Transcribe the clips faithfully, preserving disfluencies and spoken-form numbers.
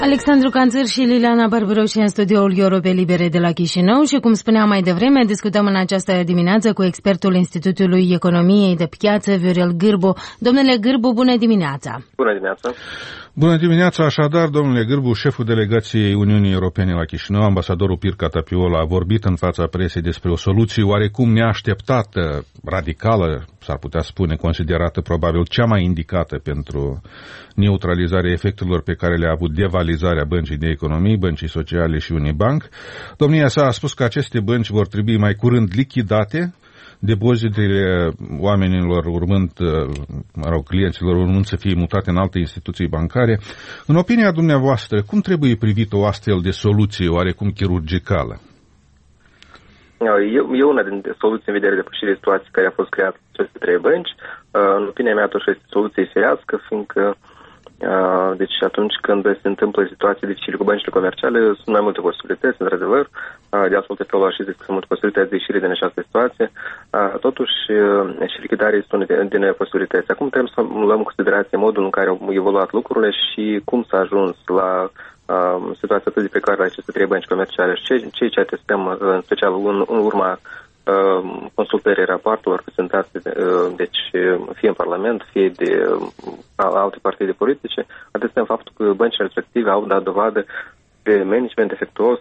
Alexandru Canțăr și Liliana Barbaroși în studioul Europe Libere de la Chișinău și, cum spuneam mai devreme, discutăm în această dimineață cu expertul Institutului Economiei de Piață, Viorel Gârbu. Domnule Gârbu, bună dimineața! Bună dimineața! Bună dimineața, așadar, domnule Gârbu, șeful delegației Uniunii Europene la Chișinău, ambasadorul Pirca Tapiola, a vorbit în fața presei despre o soluție oarecum neașteptată, radicală, s-ar putea spune, considerată probabil cea mai indicată pentru neutralizarea efectelor pe care le-a avut devalizarea Băncii de Economie, Băncii Sociale și Unibank. Domnia sa a spus că aceste bănci vor trebui mai curând lichidate, depozitele oamenilor urmând, mă rog, clienților urmând să fie mutate în alte instituții bancare. În opinia dumneavoastră, cum trebuie privită o astfel de soluție oarecum chirurgicală? E, e una dintre soluții în vedere depășirii situației care a fost creată aceste trei bănci. În opinia mea, totuși, este soluție firească, fiindcă deci atunci când se întâmplă situații dificile cu băncile comerciale, sunt mai multe posibilități, într-adevăr. De astfel de felul și zic că sunt multe posibilități de ieșire din această situație. Totuși, și lichidarea este una din posibilități. Acum trebuie să luăm în considerație modul în care au evoluat lucrurile și cum s-a ajuns la situația atât de precară la aceste trei bănci comerciale și ceea ce atestăm, în special în, în urma consultării rapoartelor prezentate, deci fie în Parlament, fie de alte partide politice, atestăm faptul că băncile respective au dat dovadă de management efectuos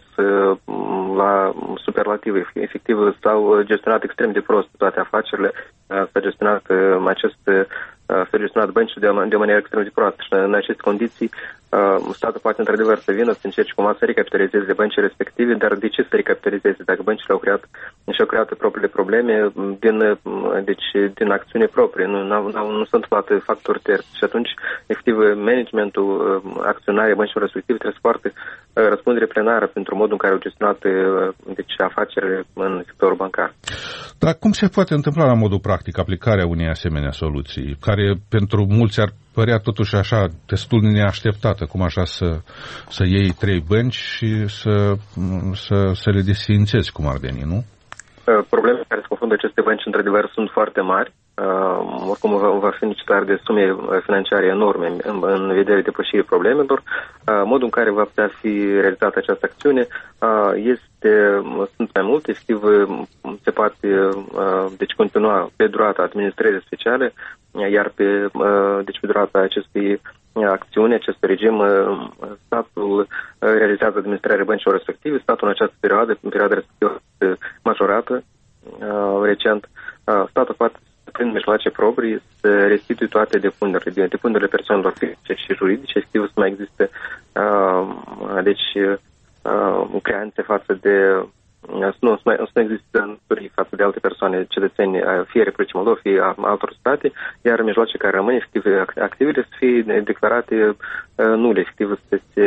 la superlativ. Efectiv, s-au gestionat extrem de prost toate afacerile, s-a gestionat acest s-a gestionat băncile de, de o manieră extrem de proastă și în aceste condiții statul poate într-adevăr să vină să încerce cumva să recapitalizeze băncile respective, dar de ce să recapitalizeze dacă băncile au creat și-au creat propriile probleme din, deci, din acțiune proprie, nu, nu, nu sunt toate factori terți și atunci, efectiv, managementul acționarii băncilor respective trebuie să poarte răspundere plenară pentru modul în care au gestionat deci, afacerile în sectorul bancar. Dar cum se poate întâmpla la modul practic aplicarea unei asemenea soluții, care pentru mulți ar părea totuși așa destul de neașteptată, cum așa să, să iei trei bănci și să, să, să le desființezi, cum ar veni, nu? Problemele care se confruntă aceste bănci, într-adevăr, sunt foarte mari. Uh, oricum va, va fi necesitar de sume financiare enorme în, în vederea depășirii problemelor. Uh, modul în care va putea fi realizată această acțiune uh, este, sunt mai multe, efectiv se poate uh, deci continua pe durata administrării speciale, iar pe, uh, deci pe durata acestei acțiuni, acest regim, statul realizează administrarea băncilor respective, statul în această perioadă, în perioada respectivă majorată, recent, statul poate prin mijloace proprii să restituie toate depunerile, depunerile persoanelor fizice și juridice, efectiv să mai existe deci creanțe față de să nu, să nu există însurii față de alte persoane, cetățeni, fie Republicii Moldova, fie altor state, iar mijloace care rămân efectiv activele să fie declarate nule, efectiv să se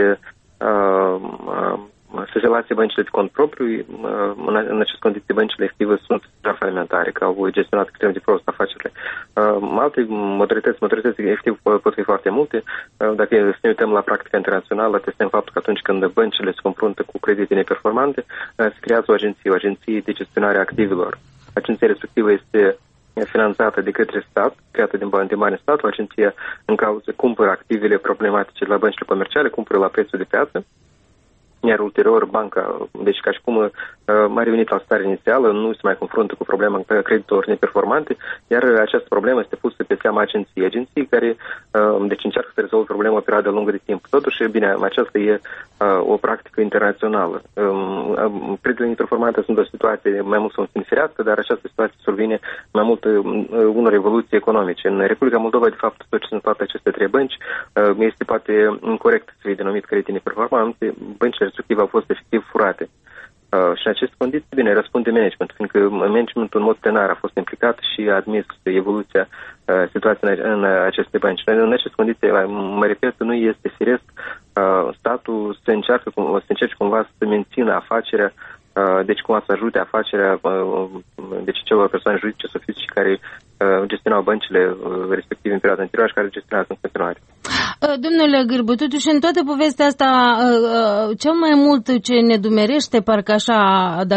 să se lase băncile de cont propriu. În aceste condiții băncile efective sunt doar falimentare, că au gestionat extrem de prost afacerile. Alte modalități, modalități efectiv pot fi foarte multe. Dacă să ne uităm la practica internațională, atestăm faptul că atunci când băncile se confruntă cu credite neperformante, se creează o agenție, o agenție de gestionare a activelor. Agenția respectivă este finanțată de către stat, creată din bani de bani statul, agenția în cauză cumpără activele problematice la băncile comerciale, cumpără la prețul de piață, iar ulterior banca, deci ca și cum uh, a revenit la stare inițială, nu se mai confruntă cu problema creditelor neperformante, iar această problemă este pusă pe seama agenției, agenții care uh, deci încearcă să rezolve problema o perioadă lungă de timp. Totuși, bine, aceasta e uh, o practică internațională. Um, creditele neperformante sunt o situație mai mult sau puțin firească, dar această situație survine mai mult uh, unor evoluții economice. În Republica Moldova, de fapt, tot ce sunt toate aceste trei bănci, uh, este poate incorect să fie denumit credite neperformante, băncile respectiv au fost efectiv furate. Uh, și în aceste condiții, bine, răspunde management, fiindcă managementul în mod plenar a fost implicat și a admis evoluția uh, situației în, în aceste bănci. În aceste condiții, mă repet, nu este firesc uh, statul să încearcă, să încerce cumva să mențină afacerea, uh, deci cumva să ajute afacerea uh, deci celor persoane juridice sau fizice care uh, gestionau băncile uh, respectiv în perioada anterioară și care gestionează în continuare. Domnule Gârbu, totuși în toată povestea asta, cel mai mult ce ne dumerește, parcă așa, dacă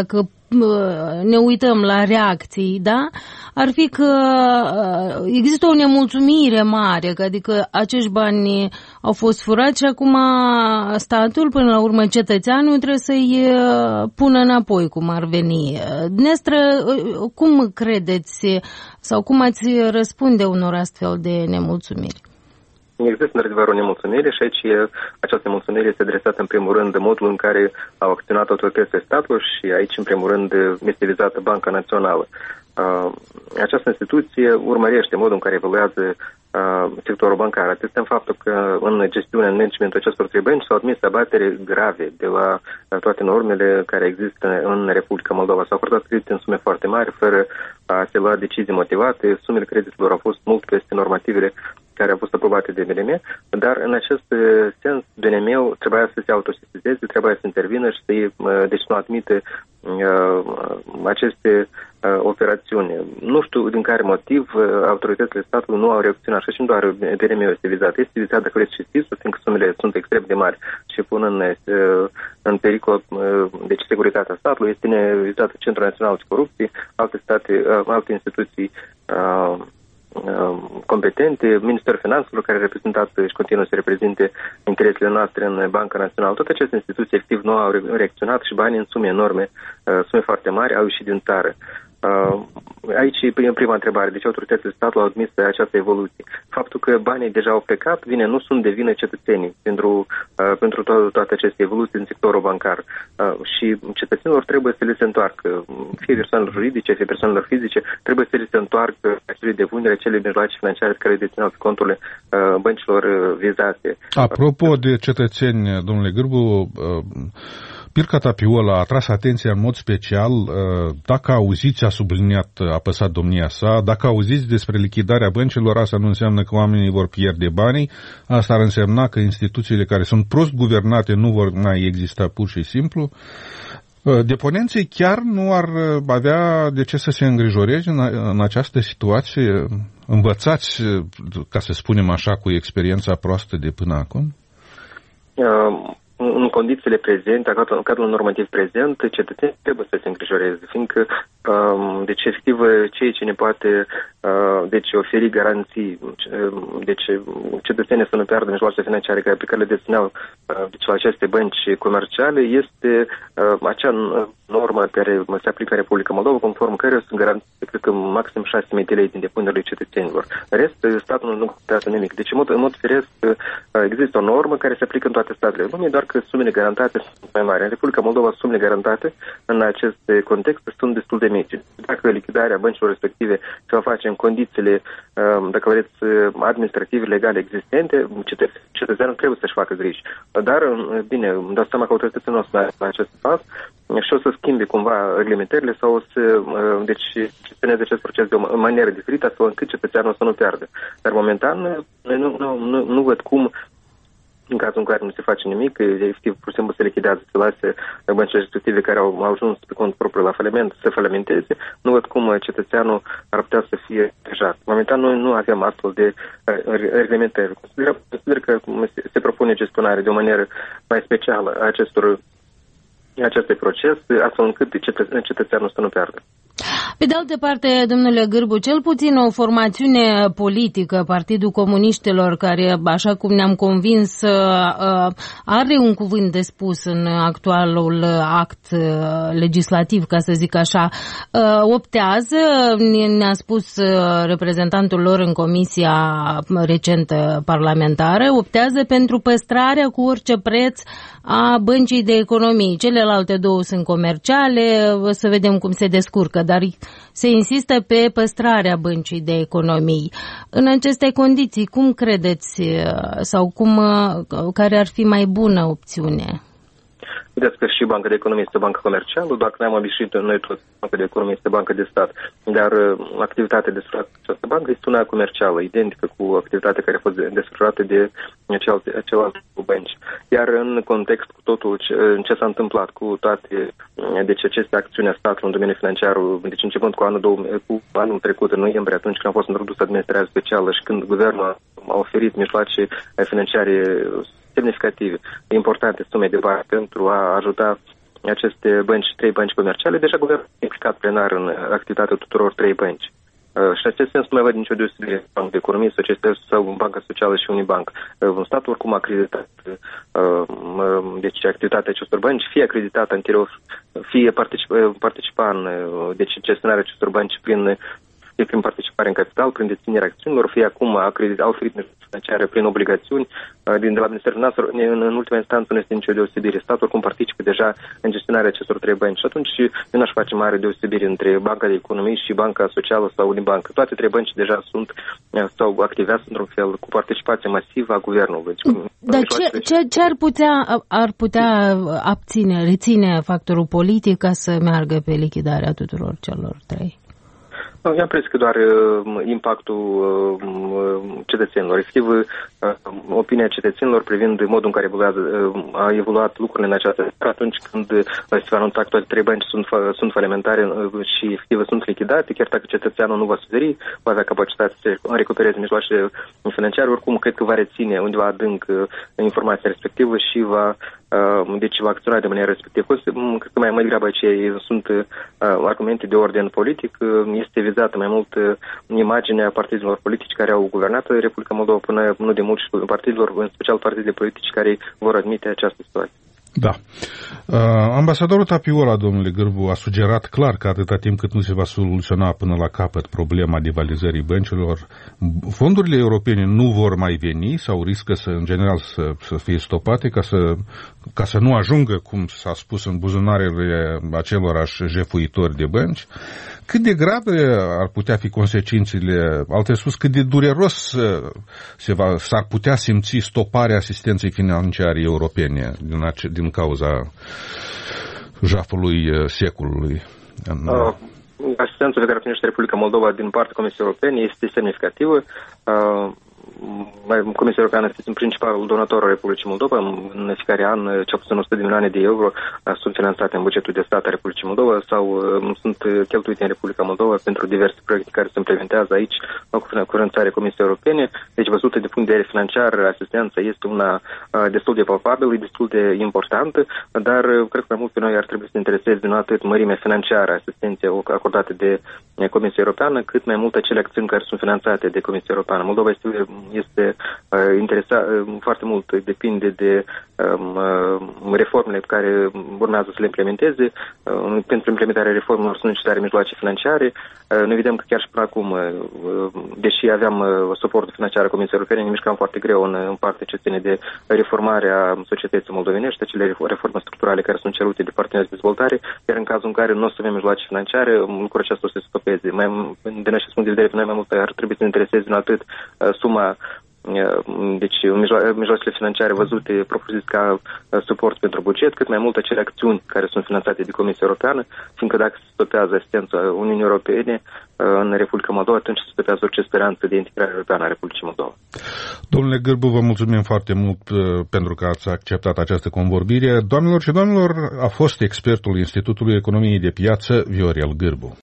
ne uităm la reacții, da, ar fi că există o nemulțumire mare, adică acești bani au fost furați și acum statul, până la urmă cetățeanul, trebuie să-i pună înapoi, cum ar veni. Dumneavoastră, cum credeți sau cum ați răspunde unor astfel de nemulțumiri? Există într-adevăr o nemulțumire și aici această nemulțumire este adresată în primul rând de modul în care au acționat autoritățile statului și aici în primul rând este vizată Banca Națională. Această instituție urmărește modul în care evoluează sectorul bancar, atât în faptul că în gestiunea, în managementul acestor trei bănci s-au admis abateri grave de la toate normele care există în Republica Moldova. S-au acordat credite în sume foarte mari, fără a se lua decizii motivate. Sumele creditelor au fost mult peste normativele care au fost aprobate de B N M, dar în acest sens B N M-ul trebuia să se autosesizeze, trebuia să intervină și să deci nu admite uh, aceste uh, operațiuni. Nu știu din care motiv uh, autoritățile statului nu au reacționat și nu doar B N M-ul este vizat. Este vizat, dacă vreți, și S I S-ul, fiindcă sumele sunt extrem de mari și pun în, uh, în pericol uh, deci securitatea statului. Este vizat Centrul Național de Corupție, alte state, uh, alte instituții uh, competente, Ministerul Finanțelor, care a reprezentat și continuă să reprezinte interesele noastre în Banca Națională. Toate aceste instituții efectiv nu au reacționat și banii în sume enorme, sume foarte mari, au ieșit din țară. Aici e prima întrebare. De ce autoritățile statului au admis această evoluție? Faptul că banii deja au plecat, bine, nu sunt de vină cetățenii pentru, pentru to- toate aceste evoluții în sectorul bancar. Și cetățenilor trebuie să le se întoarcă, fie persoanelor juridice, fie persoanelor fizice, trebuie să le se întoarcă acele depuneri, acele mijloace financiare care dețineau conturile băncilor vizate. Apropo de cetățeni, domnule Gârbu, Pirca Tapiola a atras atenția în mod special, dacă auziți, a subliniat, a apăsat domnia sa, dacă auziți despre lichidarea băncilor, asta nu înseamnă că oamenii vor pierde banii, asta ar însemna că instituțiile care sunt prost guvernate nu vor mai exista pur și simplu. Deponenții chiar nu ar avea de ce să se îngrijoreze în, în această situație? Învățați, ca să spunem așa, cu experiența proastă de până acum? Um. În condițiile prezente, în cadrul normativ prezent, cetățenii trebuie să se îngrijoreze, fiindcă, deci, efectiv, ceea ce ne poate, deci, oferi garanții, deci, cetățenii să nu piardă mijloace financiare pe care le dețineau, deci, la aceste bănci comerciale, este acea normă care se aplică în Republica Moldova, conform care sunt garanții, cred că, maxim șase mii de lei din depunerile cetățenilor. În rest, statul nu contează nimic. Deci, în mod, în mod firesc, există o normă care se aplică în toate statele lumii, doar că sumele garantate sunt mai mari. În Republica Moldova, sumele garantate în acest context sunt destul de mici. Dacă lichidarea băncilor respective se va face în condițiile, dacă vreți, administrative, legale existente, cetățeanul trebuie să-și facă griji. Dar, bine, îmi dau seama că autoritățile noastre la acest pas și o să schimbe cumva reglementările sau o să, deci, gestioneze acest proces de o manieră diferită, astfel încât cetățeanul să nu piardă. Dar, momentan, nu, nu, nu, nu văd cum, în cazul în care nu se face nimic, efectiv, pur și simplu se lichidează, se lasă băncile respective care au, au ajuns pe cont propriu la faliment să falimenteze, nu văd cum cetățeanul ar putea să fie protejat. Momentan noi nu avem astfel de reglementări. Consider, consider că se propune gestionare de o manieră mai specială a acestor acestui proces, astfel încât cetățeanul să nu piardă. Pe de altă parte, domnule Gârbu, cel puțin o formațiune politică, Partidul Comuniștilor, care, așa cum ne-am convins, are un cuvânt de spus în actualul act legislativ, ca să zic așa, optează, ne-a spus reprezentantul lor în comisia recentă parlamentară, optează pentru păstrarea cu orice preț a Băncii de Economie. Celelalte două sunt comerciale, să vedem cum se descurcă, dar se insistă pe păstrarea Băncii de Economie. În aceste condiții, cum credeți sau cum, care ar fi mai bună opțiune? Vedeți că și Banca de Economie este bancă comercială, doar că ne-am obișnuit noi toți, Banca de Economie este bancă de stat, dar activitatea desfășurată de această bancă este una comercială, identică cu activitatea care a fost desfășurată de celelalte bănci. Iar în context cu totul ce, ce s-a întâmplat cu toate deci aceste acțiuni a statului în domeniul financiar, deci începând cu anul, două, cu anul trecut, în noiembrie, atunci când a fost introdusă administrarea specială și când guvernul a oferit mijloace financiare semnificative, importante sume de bani pentru a ajuta aceste bănci, trei bănci comerciale, deja guvernul a implicat plenar în activitatea tuturor trei bănci. Și în acest sens nu mai văd nicio deosebire Banca de Economie sau Banca Socială și Unibank. Un stat oricum a acreditat, deci activitatea acestor bănci, fie acreditată anterior, fie participa, participa în deci gestionarea acestor bănci prin fie prin participare în capital, prin deținerea acțiunilor, fie acum a oferit financiare prin obligațiuni din de la Ministerul Finanțelor. În, în ultima instanță nu este nicio deosebire. Statul oricum participă deja în gestionarea acestor trei bănci și atunci eu n-aș face mare deosebire între Banca de Economie și Banca Socială sau Unibank. Toate trei bănci deja sunt sau activează într-un fel cu participație masivă a guvernului. Dar ce, ce, ce ar putea, ar putea abține, reține factorul politic ca să meargă pe lichidarea tuturor celor trei? Eu am crezut că doar uh, impactul uh, cetățenilor, efectiv uh, opinia cetățenilor privind modul în care evoluează, uh, a evoluat lucrurile în această țară atunci când uh, se va anunța că toate trei bănci sunt, sunt falimentare uh, și efectiv sunt lichidate, chiar dacă cetățeanul nu va suferi, va avea capacitate să recupereze mijloacele financiare, oricum cred că va reține undeva adânc uh, informația respectivă și va Uh, deci va acționa de maniera respectivă. Cred că mai, mai degrabă aceia sunt uh, argumente de ordin politic. Uh, este vizată mai mult uh, imaginea partidelor politici care au guvernat Republica Moldova până nu de mult și partidelor, în special partidele politici care vor admite această situație. Da. Uh, ambasadorul Tapiola, domnule Gârbu, a sugerat clar că atâta timp cât nu se va soluționa până la capăt problema divalizării băncilor, fondurile europene nu vor mai veni sau riscă să, în general, să, să fie stopate ca să, ca să nu ajungă, cum s-a spus, în buzunarele acelorași jefuitori de bănci. Cât de grave ar putea fi consecințele, alte spus, cât de dureros se va, s-ar putea simți stoparea asistenței financiare europene din, ace, din cauza jafului secolului? Uh, asistența pe care primește Republica Moldova din partea Comisiei Europene este semnificativă. Uh, Comisia Europeană este principalul donator al Republicii Moldova. În fiecare an, cel puțin o sută de milioane de euro sunt finanțate în bugetul de stat al Republicii Moldova sau sunt cheltuite în Republica Moldova pentru diverse proiecte care se implementează aici cu finanțarea Comisiei Europene. Deci, văzută de punct de vedere financiar, asistența este una destul de palpabilă, destul de importantă, dar cred că mai mult pe noi ar trebui să ne intereseze din atât mărimea financiară a asistenței acordate de Comisia Europeană, cât mai mult acele acțiuni care sunt finanțate de Comisia Europeană. Moldova este este uh, interesat uh, foarte mult, depinde de um, reformele pe care urmează să le implementeze. Uh, pentru implementarea reformelor sunt necesare mijloace financiare. Uh, noi vedem că chiar și până acum, uh, deși aveam uh, suportul financiar al Comisiei Europene, ne mișcam foarte greu în, în partea ce ține de reformarea societății moldovenești, acele reforme structurale care sunt cerute de parteneri de dezvoltare, iar în cazul în care nu o să avem mijloace financiare, lucrul acesta o să se stopeze. Mai, din acest punct de vedere, pe noi mai mult ar trebui să ne intereseze din atât uh, suma deci mijloacele financiare văzute propuse ca suport pentru buget, cât mai mult acele acțiuni care sunt finanțate de Comisia Europeană, fiindcă dacă se stopează asistența Uniunii Europene în Republica Moldova, atunci se stopează orice speranță de integrare europeană a Republicii Moldova. Domnule Gârbu, vă mulțumim foarte mult pentru că ați acceptat această convorbire. Doamnelor și domnilor, a fost expertul Institutului Economiei de Piață, Viorel Gârbu.